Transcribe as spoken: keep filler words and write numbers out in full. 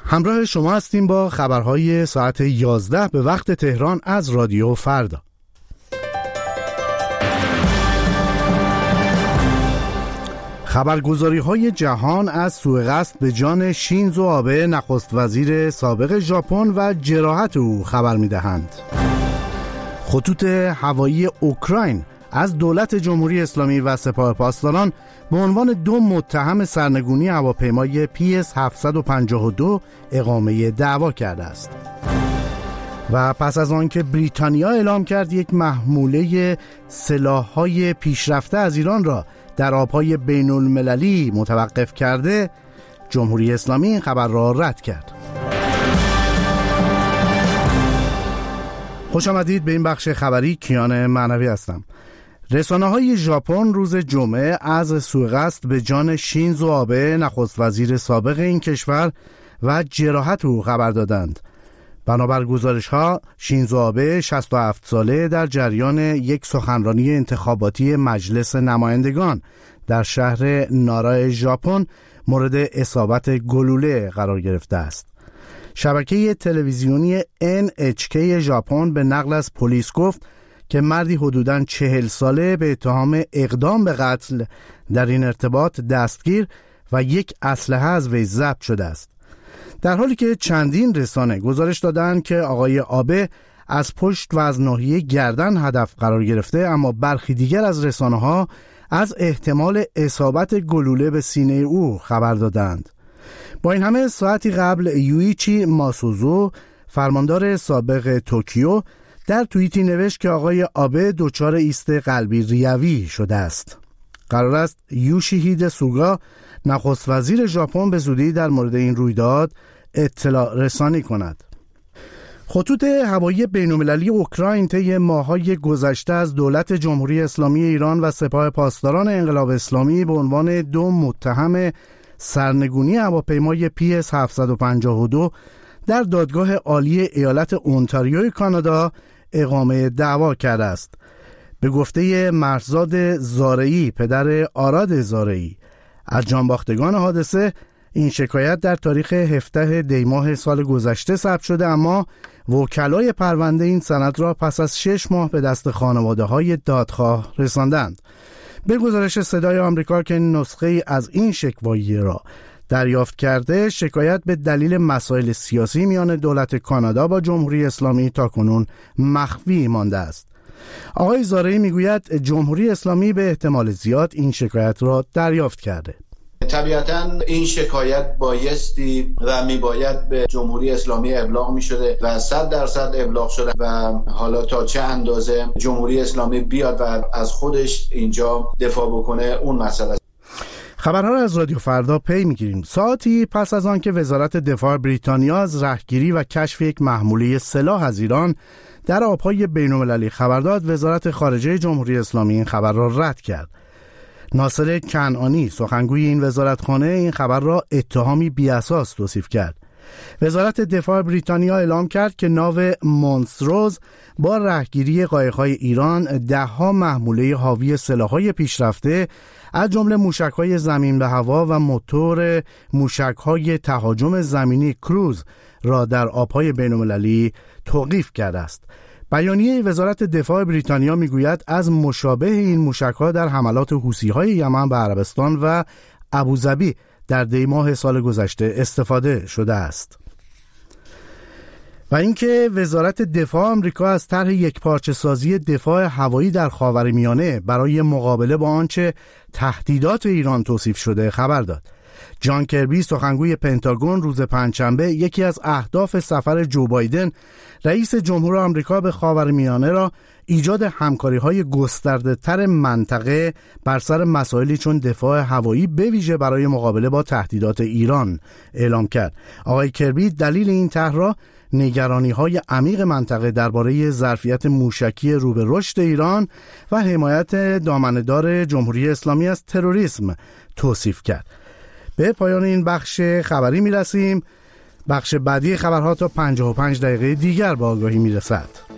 همراه شما هستیم با خبرهای ساعت یازده به وقت تهران از رادیو فردا. خبرگزاری‌های جهان از سوء قصد به جان شینزو آبه نخست وزیر سابق ژاپن و جراحت او خبر می‌دهند. خطوط هوایی اوکراین از دولت جمهوری اسلامی و سپاه پاسداران به عنوان دو متهم سرنگونی هواپیمای پی اس هفتصد و پنجاه و دو اقامه دعوا کرده است. و پس از آنکه بریتانیا اعلام کرد یک محموله سلاح‌های پیشرفته از ایران را در آب‌های بین‌المللی متوقف کرده، جمهوری اسلامی این خبر را رد کرد. خوش آمدید به این بخش خبری. کیان معنوی هستم. رسانه‌های ژاپن روز جمعه از سوء قصد به جان شینزو آبه نخست وزیر سابق این کشور و جراحت او خبر دادند. بنابر گزارش‌ها شینزو آبه شصت و هفت ساله در جریان یک سخنرانی انتخاباتی مجلس نمایندگان در شهر نارا ژاپن مورد اصابت گلوله قرار گرفته است. شبکه تلویزیونی ان اچ کی ژاپن به نقل از پلیس گفت که مردی حدوداً چهل ساله به اتهام اقدام به قتل در این ارتباط دستگیر و یک اسلحه از وی ضبط شده است. در حالی که چندین رسانه گزارش دادند که آقای آبه از پشت و از ناحیه گردن هدف قرار گرفته، اما برخی دیگر از رسانه‌ها از احتمال اصابت گلوله به سینه او خبر دادند. با این همه ساعتی قبل یویچی ماسوزو، فرماندار سابق توکیو، در توییتی نوشت که آقای آبه دچار ایست قلبی ریوی شده است. قرار است یوشیهیده سوگا، نخست وزیر ژاپن، به زودی در مورد این رویداد اطلاع رسانی کند. خطوط هوایی بین‌المللی اوکراین طی ماه‌های گذشته از دولت جمهوری اسلامی ایران و سپاه پاسداران انقلاب اسلامی به عنوان دو متهم سرنگونی هواپیمای پی اس هفتصد و پنجاه و دو در دادگاه عالی ایالت اونتاریوی کانادا اقامه دعوا کرده است. به گفته مرزاد زارعی، پدر آراد زارعی، از جانباختگان حادثه، این شکایت در تاریخ هفدهم دی ماه سال گذشته ثبت شده، اما وکلای پرونده این سند را پس از شش ماه به دست خانواده‌های دادخواه رساندند. به گزارش صدای آمریکا که نسخه از این شکوایی را دریافت کرده، شکایت به دلیل مسائل سیاسی میان دولت کانادا با جمهوری اسلامی تاکنون مخفی مانده است. آقای زارعی میگوید جمهوری اسلامی به احتمال زیاد این شکایت را دریافت کرده. طبیعتاً این شکایت بایستی و میباید به جمهوری اسلامی ابلاغ میشده و صد درصد ابلاغ شده و حالا تا چه اندازه جمهوری اسلامی بیاد و از خودش اینجا دفاع بکنه اون مسئله. خبرها را از رادیو فردا پی میگیریم. ساعتی پس از آنکه وزارت دفاع بریتانیا از رهگیری و کشف یک محموله سلاح از ایران در آبهای بین‌المللی خبر داد، وزارت خارجه جمهوری اسلامی این خبر را رد کرد. ناصر کنعانی، سخنگوی این وزارتخانه، این خبر را اتهامی بی‌اساس توصیف کرد. وزارت دفاع بریتانیا اعلام کرد که ناو مونستروز با رهگیری قایق‌های ایران ده‌ها محموله حاوی سلاح‌های پیشرفته از جمله موشک‌های زمین به هوا و موتور موشک‌های تهاجم زمینی کروز را در آب‌های بین‌المللی توقیف کرده است. بیانیه وزارت دفاع بریتانیا میگوید از مشابه این موشک‌ها در حملات حوثی‌های یمن به عربستان و ابوظبی در دی ماه سال گذشته استفاده شده است. و اینکه وزارت دفاع آمریکا از طرح یکپارچه سازی دفاع هوایی در خاورمیانه برای مقابله با آنچه تهدیدات ایران توصیف شده خبر داد. جان کربی، سخنگوی پنتاگون، روز پنجشنبه یکی از اهداف سفر جو بایدن رئیس جمهور آمریکا به خاورمیانه را ایجاد همکاری‌های گسترده‌تر منطقه بر سر مسائلی چون دفاع هوایی به ویژه برای مقابله با تهدیدات ایران اعلام کرد. آقای کربی دلیل این طرح را نگرانی‌های عمیق منطقه درباره ظرفیت موشکی رو به رشد ایران و حمایت دامنه‌دار جمهوری اسلامی از تروریسم توصیف کرد. به پایان این بخش خبری میرسیم. بخش بعدی خبرها تا پنجاه و پنج دقیقه دیگر با آگاهی میرسد.